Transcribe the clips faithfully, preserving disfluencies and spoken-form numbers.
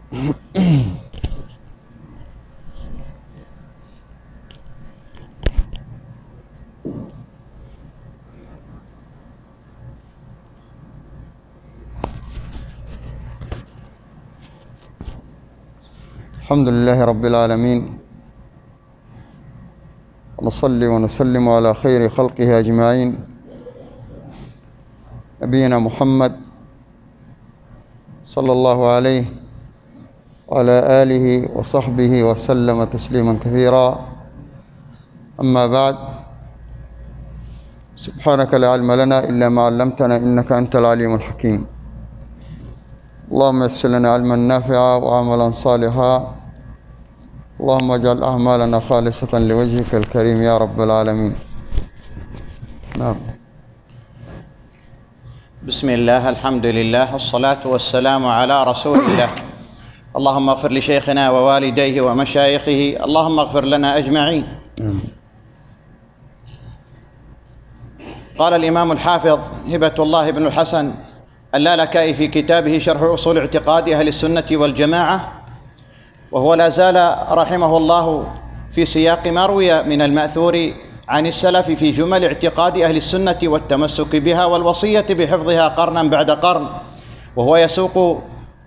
الحمد لله رب العالمين، ونصلي ونسلم على خير خلقه أجمعين، نبينا محمد صلى الله عليه وعلى آله وصحبه وسلم تسليما كثيرا. أما بعد، سبحانك لا علم لنا إلا ما علمتنا إنك أنت العليم الحكيم. اللهم يسر لنا علما نافعا وعملا صالحا، اللهم اجعل أعمالنا خالصة لوجهك الكريم يا رب العالمين. نعم. بسم الله، الحمد لله، الصلاة والسلام على رسول الله. اللهم اغفر لشيخنا ووالديه ومشايخه، اللهم اغفر لنا أجمعين. قال الإمام الحافظ هبة الله بن الحسن اللالكائي في كتابه شرح أصول اعتقاد أهل السنة والجماعة، وهو لا زال رحمه الله في سياق ما روي من المأثور عن السلف في جمل اعتقاد أهل السنة والتمسك بها والوصية بحفظها قرنا بعد قرن، وهو يسوق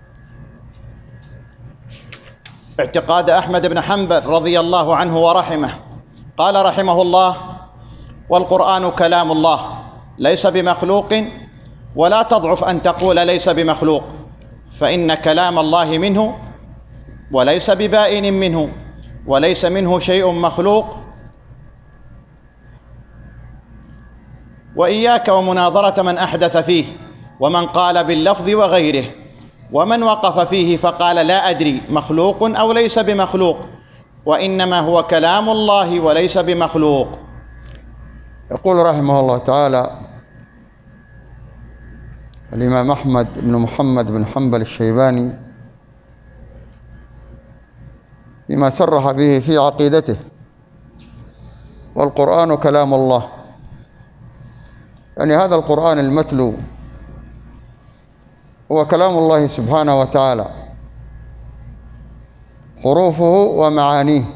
اعتقاد أحمد بن حنبل رضي الله عنه ورحمه. قال رحمه الله: والقرآن كلام الله ليس بمخلوق، ولا تضعف أن تقول ليس بمخلوق، فإن كلام الله منه وليس ببائن منه، وليس منه شيء مخلوق. وإياك ومناظرة من أحدث فيه، ومن قال باللفظ وغيره، ومن وقف فيه فقال لا أدري مخلوق أو ليس بمخلوق، وإنما هو كلام الله وليس بمخلوق. يقول رحمه الله تعالى الإمام أحمد بن محمد بن حنبل الشيباني بما صرح به في عقيدته: والقرآن كلام الله. يعني هذا القرآن المتلو هو كلام الله سبحانه وتعالى، حروفه ومعانيه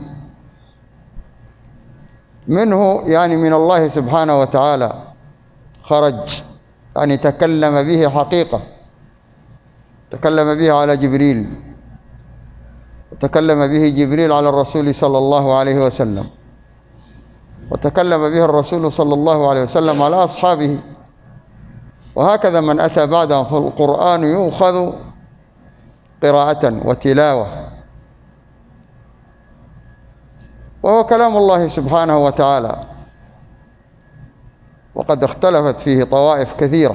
منه، يعني من الله سبحانه وتعالى خرج، يعني تكلم به حقيقة، تكلم به على جبريل، وتكلم به جبريل على الرسول صلى الله عليه وسلم، وتكلم به الرسول صلى الله عليه وسلم على أصحابه، وهكذا من أتى بعده. فالقرآن يؤخذ قراءة وتلاوة، وهو كلام الله سبحانه وتعالى، وقد اختلفت فيه طوائف كثيرة،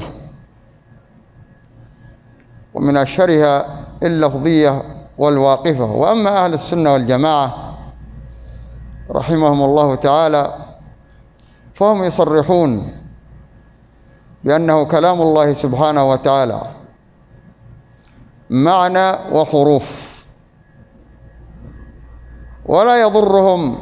ومن أشهرها اللفظية والواقفة. وأما أهل السنة والجماعة رحمهم الله تعالى فهم يصرحون بأنه كلام الله سبحانه وتعالى معنى وحروف، ولا يضرهم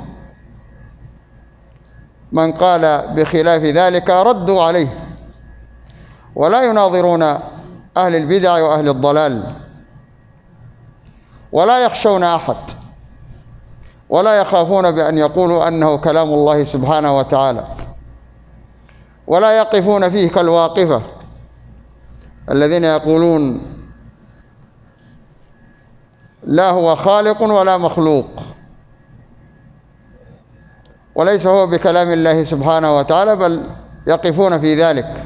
من قال بخلاف ذلك، ردوا عليه، ولا يناظرون أهل البدع وأهل الضلال، ولا يخشون أحد، ولا يخافون بأن يقولوا أنه كلام الله سبحانه وتعالى، ولا يقفون فيه كالواقفة الذين يقولون لا هو خالق ولا مخلوق، وليس هو بكلام الله سبحانه وتعالى، بل يقفون في ذلك.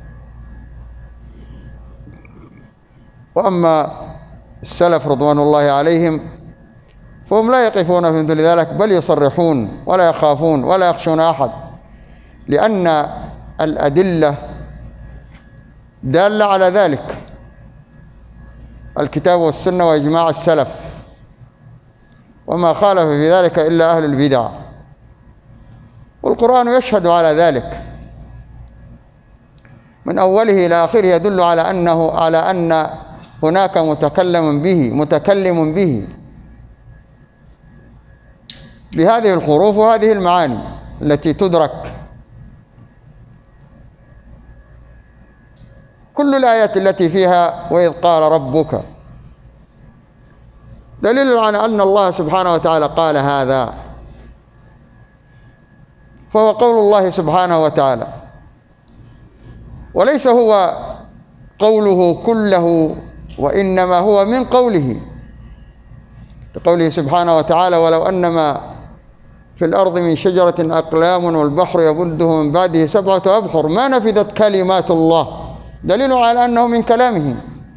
وأما السلف رضوان الله عليهم فهم لا يقفون في مثل ذلك، بل يصرحون ولا يخافون ولا يخشون أحد، لأن الأدلة دالة على ذلك، الكتاب والسنة وإجماع السلف، وما خالف في ذلك إلا أهل البدع، والقرآن يشهد على ذلك من أوله إلى آخره، يدل على أنه على أن هناك متكلم به متكلم به بهذه الحروف وهذه المعاني التي تدرك. كل الآيات التي فيها وإذ قال ربك دليل على أن الله سبحانه وتعالى قال هذا، فهو قول الله سبحانه وتعالى، وليس هو قوله كله، وإنما هو من قوله، لقوله سبحانه وتعالى: ولو أنما في الأرض من شجرة أقلام والبحر يمده من بعده سبعة أبحر ما نفذت كلمات الله، دليل على أنه من كلامه.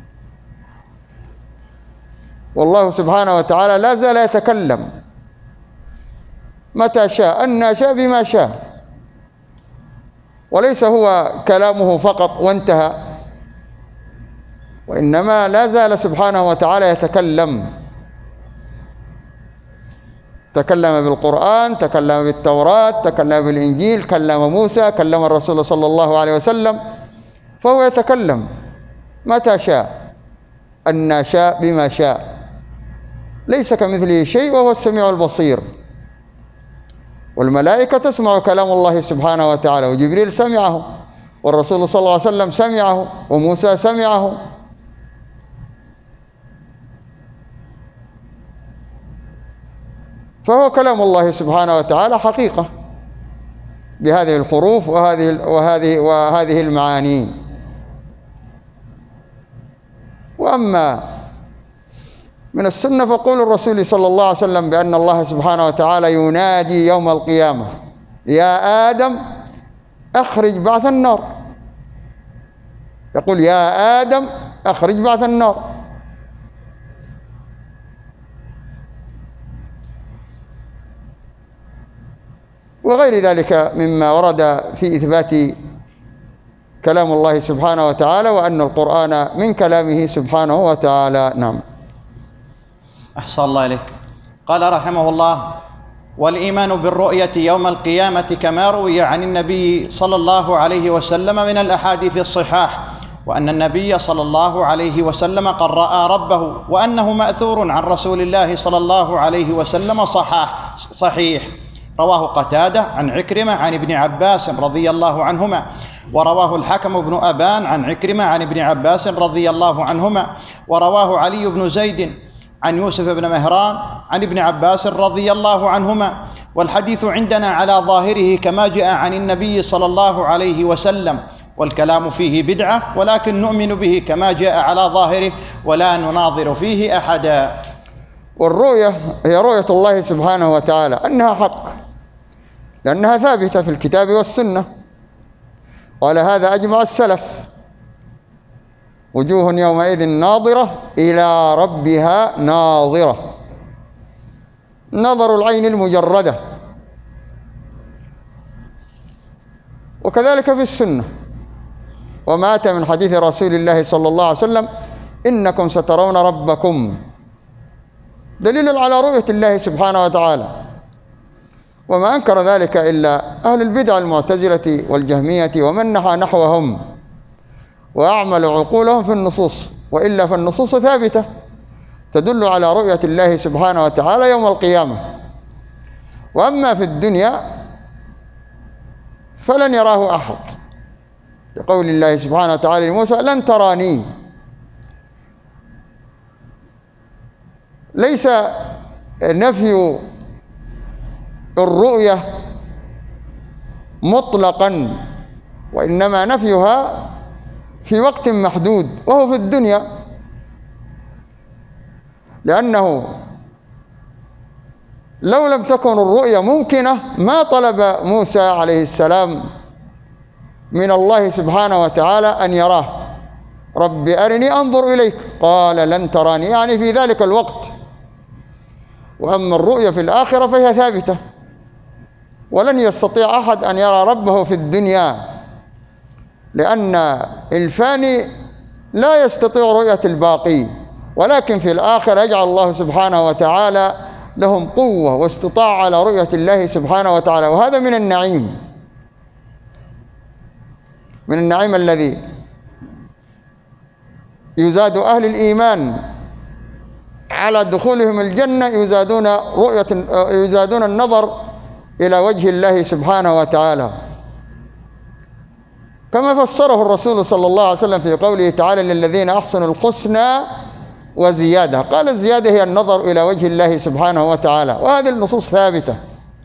والله سبحانه وتعالى لا زال يتكلم متى شاء أن شاء بما شاء، وليس هو كلامه فقط وانتهى، وإنما لا زال سبحانه وتعالى يتكلم. تكلم بالقرآن، تكلم بالتوراة، تكلم بالإنجيل، كلم موسى، كلم الرسول صلى الله عليه وسلم، فهو يتكلم متى شاء أن شاء بما شاء، ليس كمثله شيء وهو السميع البصير. والملائكة تسمع كلام الله سبحانه وتعالى، وجبريل سمعه، والرسول صلى الله عليه وسلم سمعه، وموسى سمعه. فهو كلام الله سبحانه وتعالى حقيقة بهذه الحروف وهذه وهذه وهذه المعاني. وأما من السنة فقول الرسول صلى الله عليه وسلم بأن الله سبحانه وتعالى ينادي يوم القيامة: يا آدم أخرج بعث النار. يقول: يا آدم أخرج بعث النار. وغير ذلك مما ورد في إثبات كلام الله سبحانه وتعالى، وأن القرآن من كلامه سبحانه وتعالى. نعم. أحسن الله إليك. قال رحمه الله: والإيمان بالرؤية يوم القيامة كما روي عن النبي صلى الله عليه وسلم من الأحاديث الصحاح، وأن النبي صلى الله عليه وسلم قد رأى ربه، وأنه مأثور عن رسول الله صلى الله عليه وسلم صحاح صحيح. رواه قتادة عن عكرمة عن ابن عباس رضي الله عنهما، ورواه الحكم بن أبان عن عكرمة عن ابن عباس رضي الله عنهما، ورواه علي بن زيد عن يوسف بن مهران عن ابن عباس رضي الله عنهما. والحديث عندنا على ظاهره كما جاء عن النبي صلى الله عليه وسلم، والكلام فيه بدعة، ولكن نؤمن به كما جاء على ظاهره ولا نناظر فيه أحدا. والرؤية هي رؤية الله سبحانه وتعالى، أنها حق، لأنها ثابتة في الكتاب والسنة، وعلى هذا أجمع السلف: وجوه يومئذ ناظرة إلى ربها ناظرة، نظر العين المجردة. وكذلك في السنة: وما أتى من حديث رسول الله صلى الله عليه وسلم: إنكم سترون ربكم، دليل على رؤية الله سبحانه وتعالى. وما أنكر ذلك إلا أهل البدع المعتزلة والجهمية ومن نحى نحوهم وأعمل عقولهم في النصوص، وإلا فالنصوص ثابتة تدل على رؤية الله سبحانه وتعالى يوم القيامة. وأما في الدنيا فلن يراه أحد، لقول الله سبحانه وتعالى لموسى: لن تراني. ليس نفي الرؤية مطلقا، وإنما نفيها في وقت محدود وهو في الدنيا، لأنه لو لم تكن الرؤية ممكنة ما طلب موسى عليه السلام من الله سبحانه وتعالى أن يراه: رب أرني أنظر إليك، قال: لن تراني، يعني في ذلك الوقت. وأما الرؤية في الآخرة فهي ثابتة، ولن يستطيع أحد أن يرى ربه في الدنيا، لأن الفاني لا يستطيع رؤية الباقي، ولكن في الآخرة يجعل الله سبحانه وتعالى لهم قوة واستطاعة على رؤية الله سبحانه وتعالى. وهذا من النعيم، من النعيم الذي يزاد أهل الإيمان على دخولهم الجنة، يزادون رؤية يزادون النظر إلى وجه الله سبحانه وتعالى، كما فسره الرسول صلى الله عليه وسلم في قوله تعالى: للذين أحسنوا الحسنى وزيادة. قال الزيادة هي النظر إلى وجه الله سبحانه وتعالى، وهذه النصوص ثابتة.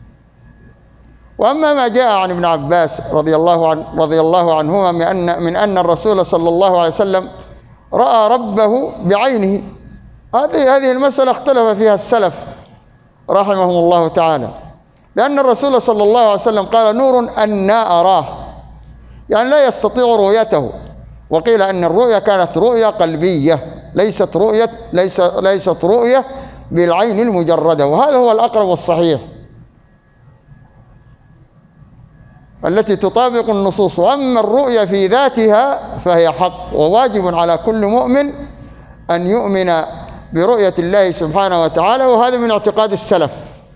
وأما ما جاء عن ابن عباس رضي الله عن رضي الله عنهما من أن من أن الرسول صلى الله عليه وسلم رأى ربه بعينه، هذه هذه المسألة اختلف فيها السلف رحمهم الله تعالى، لأن الرسول صلى الله عليه وسلم قال: نور أنا أراه، يعني لا يستطيع رؤيته. وقيل أن الرؤية كانت رؤية قلبية، ليست رؤية ليس ليست رؤية بالعين المجردة، وهذا هو الأقرب والصحيح التي تطابق النصوص. وأما الرؤية في ذاتها فهي حق، وواجب على كل مؤمن أن يؤمن برؤية الله سبحانه وتعالى، وهذا من اعتقاد السلف.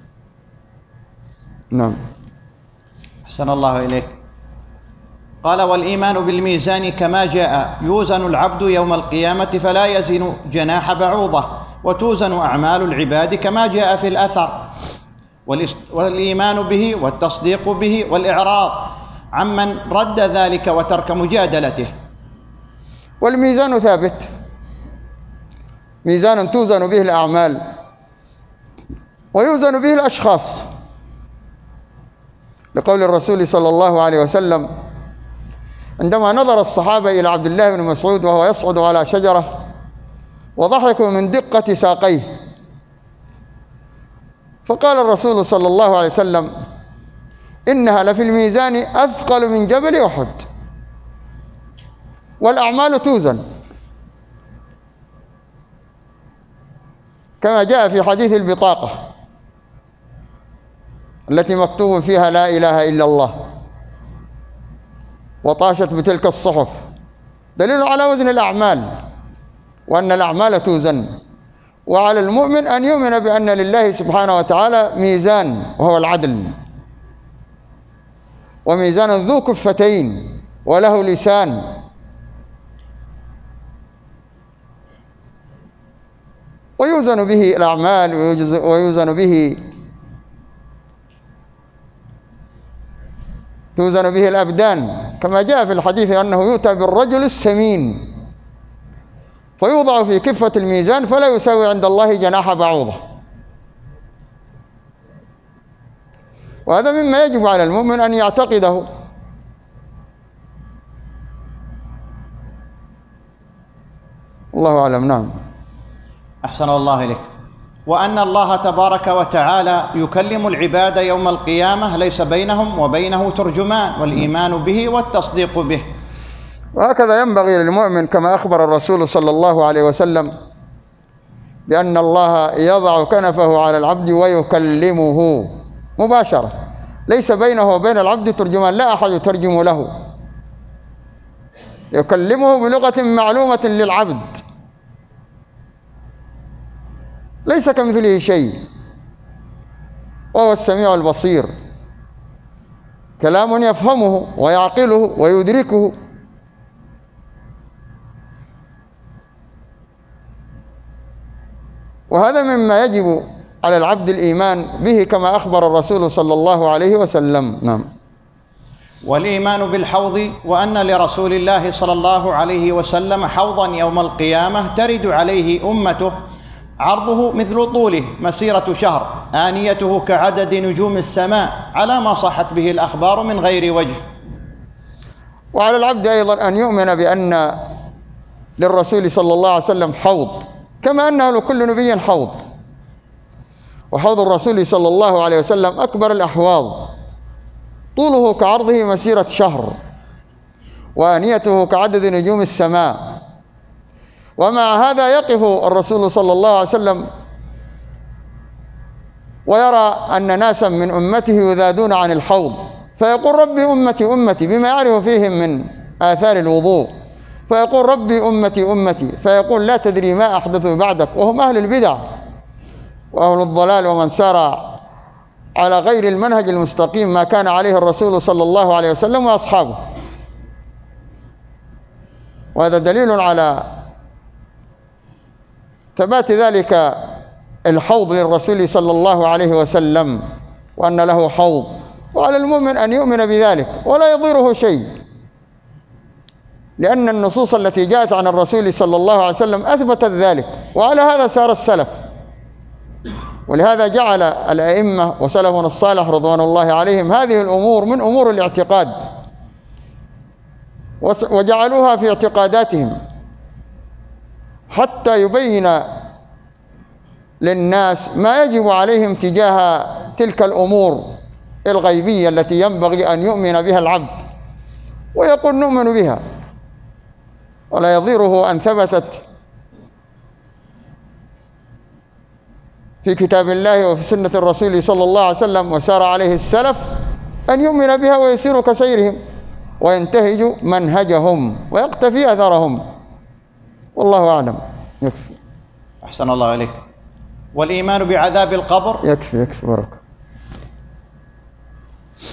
نعم. أحسن الله إليك. قال: والإيمان بالميزان كما جاء: يوزن العبد يوم القيامة فلا يزن جناح بعوضة، وتوزن أعمال العباد كما جاء في الأثر. والإيمان به والتصديق به والإعراض عمن رد ذلك وترك مجادلته. والميزان ثابت، ميزان توزن به الأعمال ويوزن به الأشخاص، لقول الرسول صلى الله عليه وسلم عندما نظر الصحابة إلى عبد الله بن مسعود وهو يصعد على شجرة وضحكوا من دقة ساقيه، فقال الرسول صلى الله عليه وسلم: إنها لفي الميزان أثقل من جبل أحد. والأعمال توزن كما جاء في حديث البطاقة التي مكتوب فيها لا إله إلا الله وطاشت بتلك الصحف، دليل على وزن الأعمال وأن الأعمال توزن. وعلى المؤمن أن يؤمن بأن لله سبحانه وتعالى ميزان وهو العدل، وميزان ذو كفتين وله لسان، ويوزن به الأعمال ويوزن به توزن به الأبدان، كما جاء في الحديث أنه يؤتى بالرجل السمين فيوضع في كفة الميزان فلا يساوي عند الله جناح بعوضة. وهذا مما يجب على المؤمن أن يعتقده. الله أعلم. نعم. أحسن الله إليك. وأن الله تبارك وتعالى يكلم العباد يوم القيامة ليس بينهم وبينه ترجمان، والإيمان به والتصديق به. وهكذا ينبغي للمؤمن كما أخبر الرسول صلى الله عليه وسلم بأن الله يضع كنفه على العبد ويكلمه مباشرة، ليس بينه وبين العبد ترجمان، لا أحد يترجم له، يكلمه بلغة معلومة للعبد، ليس كمثله شيء وهو السميع البصير، كلام يفهمه ويعقله ويدركه. وهذا مما يجب على العبد الإيمان به كما أخبر الرسول صلى الله عليه وسلم. نعم. والإيمان بالحوض، وأن لرسول الله صلى الله عليه وسلم حوضا يوم القيامة ترد عليه أمته، عرضه مثل طوله مسيرة شهر، آنيته كعدد نجوم السماء، على ما صحت به الأخبار من غير وجه. وعلى العبد أيضا أن يؤمن بأن للرسول صلى الله عليه وسلم حوض، كما أنه لكل نبي حوض. وحوض الرسول صلى الله عليه وسلم أكبر الأحواض، طوله كعرضه مسيرة شهر، وآنيته كعدد نجوم السماء. ومع هذا يقف الرسول صلى الله عليه وسلم ويرى أن ناسا من أمته يذادون عن الحوض، فيقول: ربي أمتي أمتي، بما يعرف فيهم من آثار الوضوء، فيقول: ربي أمتي أمتي، فيقول: لا تدري ما أحدث بعدك، وهم أهل البدع وأهل الضلال ومن سار على غير المنهج المستقيم ما كان عليه الرسول صلى الله عليه وسلم وأصحابه. وهذا دليل على ثبات ذلك الحوض للرسول صلى الله عليه وسلم، وأن له حوض، وعلى المؤمن أن يؤمن بذلك ولا يضيره شيء، لأن النصوص التي جاءت عن الرسول صلى الله عليه وسلم أثبتت ذلك، وعلى هذا سار السلف. ولهذا جعل الأئمة وسلفنا الصالح رضوان الله عليهم هذه الأمور من أمور الاعتقاد، وجعلوها في اعتقاداتهم حتى يبين للناس ما يجب عليهم تجاه تلك الأمور الغيبية التي ينبغي أن يؤمن بها العبد، ويقول نؤمن بها. ولا يضيره أن ثبتت في كتاب الله وفي سنة الرسول صلى الله عليه وسلم وسار عليه السلف أن يؤمن بها ويسير كسيرهم وينتهج منهجهم ويقتفي أثرهم. والله أعلم. يكفي. أحسن الله إليك. والإيمان بعذاب القبر يكفي يكفي بركة.